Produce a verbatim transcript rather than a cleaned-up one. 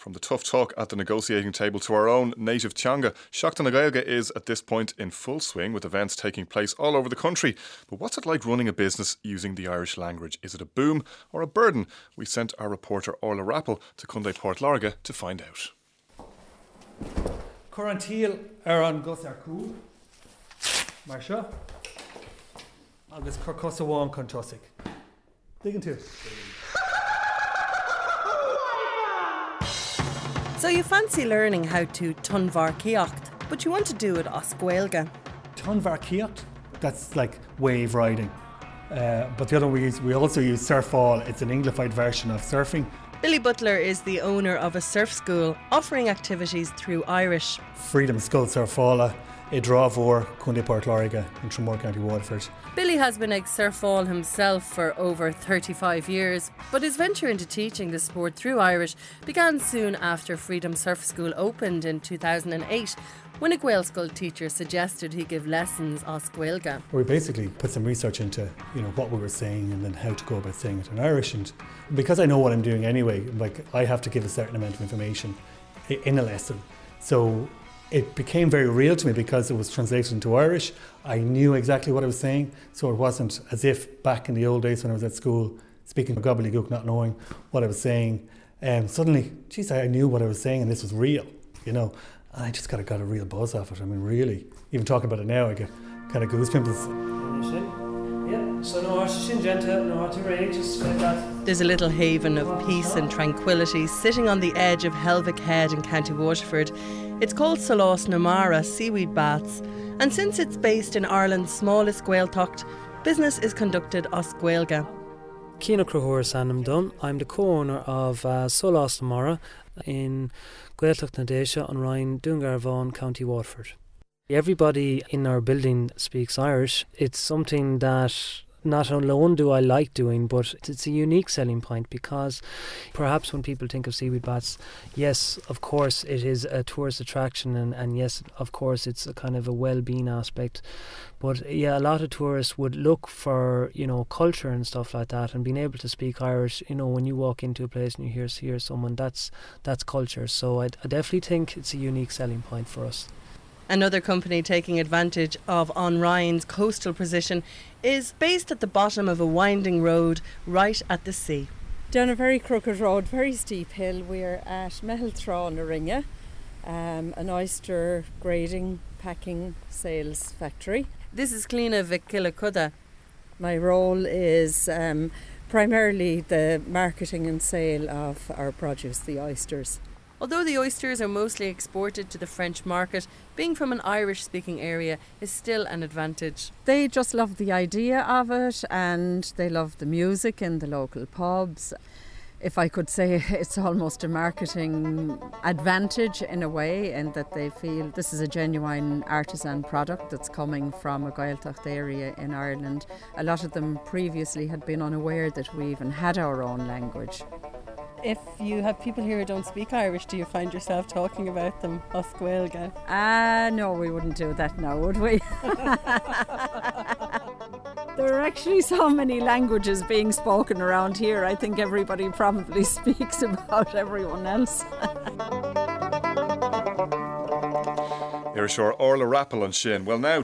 From the tough talk at the negotiating table to our own native teanga, Seachtain na Gaeilge is at this point in full swing with events taking place all over the country. But what's it like running a business using the Irish language? Is it a boom or a burden? We sent our reporter Orla Rappel to Cunday Port Larga to find out. Corantil ar an gus ar cúl, mar seo, agus cur cos amháin chun tosig. Diggin tú. So you fancy learning how to tunmhar ceacht, but you want to do it as Gaeilge. Tunmhar ceacht, that's like wave riding. Uh, but the other one we use, we also use surfall. It's an Anglified version of surfing. Billy Butler is the owner of a surf school offering activities through Irish. Freedom School Surfalla, Idravor, Cunday Port Larga in Tramore, County Waterford. Billy has been a surfall himself for over thirty-five years, but his venture into teaching the sport through Irish began soon after Freedom Surf School opened in two thousand eight, when a Gaelscoil teacher suggested he give lessons as Gaeilge. We basically put some research into, you know, what we were saying and then how to go about saying it in Irish. And because I know what I'm doing anyway, like I have to give a certain amount of information in a lesson. So it became very real to me because it was translated into Irish. I knew exactly what I was saying, so it wasn't as if back in the old days when I was at school speaking gobbledygook, not knowing what I was saying. Um, suddenly, geez, I knew what I was saying and this was real, you know. And I just got a, got a real buzz off it. I mean, really, even talking about it now, I get kind of goosebumps. Yeah, so no shin gentle, no to rage, just like that. There's a little haven of peace and tranquility sitting on the edge of Helvick Head in County Waterford. It's called Solas na Mara Seaweed Baths, and since it's based in Ireland's smallest Gaeltacht, business is conducted as Gaeilge. Cianna Cruthair Sanam Dunn. I'm the co-owner of uh, Solas na Mara in Gaeltacht na Déise on Rhine, Dungar Vaughan, County Waterford. Everybody in our building speaks Irish. It's something that not alone do I like doing, but it's a unique selling point because perhaps when people think of seaweed baths, yes, of course it is a tourist attraction and, and yes, of course it's a kind of a well-being aspect. But yeah, a lot of tourists would look for, you know, culture and stuff like that, and being able to speak Irish, you know, when you walk into a place and you hear, hear someone, that's, that's culture. So I, I definitely think it's a unique selling point for us. Another company taking advantage of On Ryan's coastal position is based at the bottom of a winding road right at the sea. Down a very crooked road, very steep hill, we're at Mehalthra na Ringa, um, an oyster grading, packing, sales factory. This is Cliona Vickilacuda. My role is um, primarily the marketing and sale of our produce, the oysters. Although the oysters are mostly exported to the French market, being from an Irish-speaking area is still an advantage. They just love the idea of it and they love the music in the local pubs. If I could say, it's almost a marketing advantage in a way, in that they feel this is a genuine artisan product that's coming from a Gaeltacht area in Ireland. A lot of them previously had been unaware that we even had our own language. If you have people here who don't speak Irish, do you find yourself talking about them as Gaeilge? Ah, uh, no, we wouldn't do that now, would we? There are actually so many languages being spoken around here. I think everybody probably speaks about everyone else. Here is Orla Rappel and Shin. Well, now